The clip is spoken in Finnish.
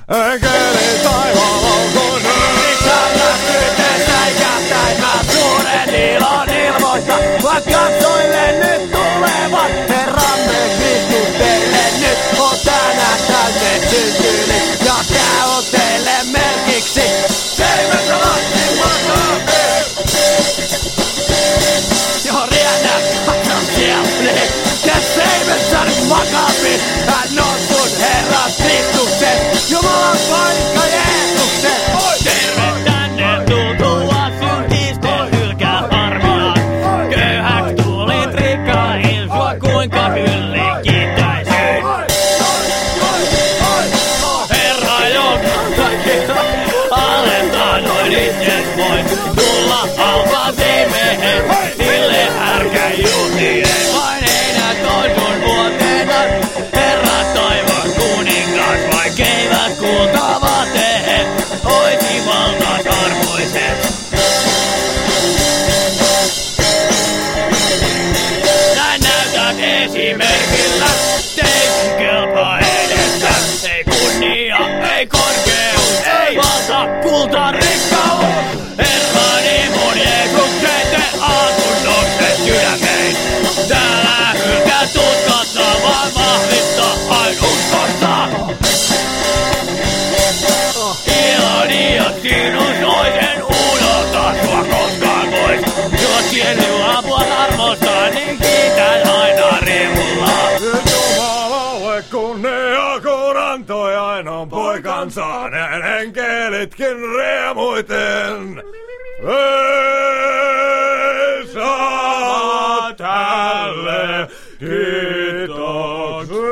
Enkeli taivaalla kun Samalla yhteen säikähtäen mä suuren ilon ilmoista. Mä katsoille nyt tulevat Herramme Kristus teille nyt on tänään täytetty tyyli. Ja tää on teille merkiksi. Seivässä lastin makaapi. Joo riennä, hatsan sieltä. Ja seivässä makaapi. Hän on sun Herra Kristuksen. Jumalan paikka Jeesuksen. Terve tänne tultua syntisten hylkää harmiaan. Köyhäks tulit rikkaihin sua kuinka hyllikitäisyin. Herra joka alentaa noin itses voin tulla alfa siimehen sille härkäjuhlien. Vain einät on sun vuoteena Herra toivon kuningas vaikeivät kuultavat tehe oisi valtas arvoiset. Näin näytät esimerkillä tein kelpaa edessä. Ei kunnia, ei korkeus, ei valta, kulta, rikkaus. Herrani mun Jeesuksen te asunnokset sydämein. Täällä hylkää tutkasta vaan vahvista ain uskosta. Iloni ja sinun soisen unohtaa sua koskaan pois. Jos sienu apua armosta, niin kiitän aina riemulla. Jumalalle kunnia, kun antoi ainoan poikansa, hänen enkelitkin riemuiten. Saa tälle kiitoksen.